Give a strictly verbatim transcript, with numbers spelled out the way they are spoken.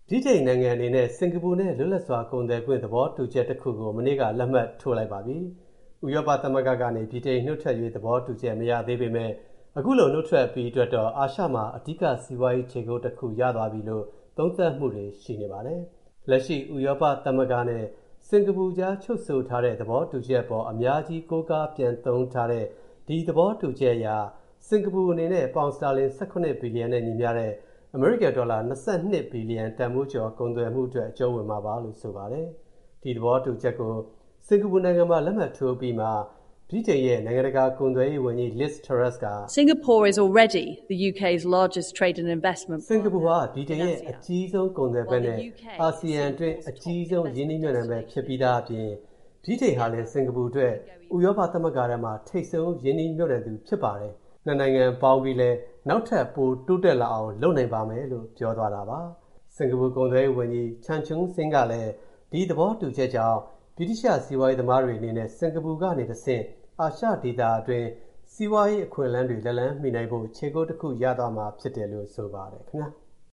ဗြိတိန်နိုင်ငံအနေနဲ့စင်ကာပူနဲ့လွတ်လပ်စွာကုန်သွယ်ခွင့်သဘောတူချက်တစ်ခုကိုမနေ့ကလက်မှတ်ထိုးလိုက်ပါပြီ။ဥရောပသမဂ္ဂကနေဗြိတိန်နှုတ်ထွက်ရေးသဘောတူချက်မရသေးပေမဲ့အခုလိုနှုတ်ထွက်ပြီးအတွက်တော့အာရှမှာအဓိကစီးပွားရေးခြေကုပ်တစ်ခုရသွားပြီလို့သုံးသပ်မှုတွေရှိနေပါတယ်။လက်ရှိဥရောပသမဂ္ဂနဲ့စင်ကာပူကြားချုပ်ဆိုထားတဲ့သဘောတူချက်ပေါ်အများကြီးကိုးကားပြန်သုံးထားတဲ့ဒီသဘောတူချက်အရစင်ကာပူအနေနဲ့ပေါင်စတာလင်၁၈ဘီလီယံနဲ့ညီမျှတဲ့အမေရိကန်ဒေါ်လာ၂၂ဘီလီယံတန်ဖိုးကျော်ကုန်သွယ်မှုအတွက်အကျုံးဝင်မှာပါလို့ဆိုပါတယ်။ဒီသဘောတူချက်ကိုစင်ကာပူနိုင်ငံမှာလက်မှတ်ထိုးပြီးမှဗြိတိန်ရဲ့နိုင်ငံတကာကုန်သွယ်ရေးဝန်ကြီး Liz Truss က Singapore is already the U K's largest trade and investment. စင်ကာပူဟာဗြိတိန်ရဲ့အကြီးဆုံးကုန်သွယ်ဘက်နဲ့အာဆီယံအတွင်းအကြီးဆုံးရင်းနှီးမြှုပ်နှံဘက်ဖြစ်ပြီးသားအပြင်ဗြိတိန်ဟာလည်းစင်ကာပူအတွက်ဥရောပသမဂ္ဂထဲမှာထိပ်ဆုံးရင်းနှီးမြှုပ်နှံသူဖြစ်ပါတယ်။နှစ်နိုင်ငံပေါင်းပြီးလဲနောက်ထပ်ပိုတိုးတက်လာအောင်လုပ်နိုင်ပါမယ်လို့ပြောသွားတာပါ။စင်ကာပူကုန်သွယ်ရေးဝန်ကြီး Chan Chun Sing ကလည်းဒီသဘောတူချက်ကြောင့်ဗြိတိရှစီးပွားရေးသမားတွေအနေနဲ့စင်ကာပူကနေတဆင့်အာရှဒေသအတွင်းစီးပွားရေးအခွင့်အလမ်းတွေလက်လန်းမီနိုင်ဖို့ခြေကုပ်တစ်ခုရသွားမှာဖြစ်တယ်လို့ဆိုပါတယ်ခင်ဗျာ။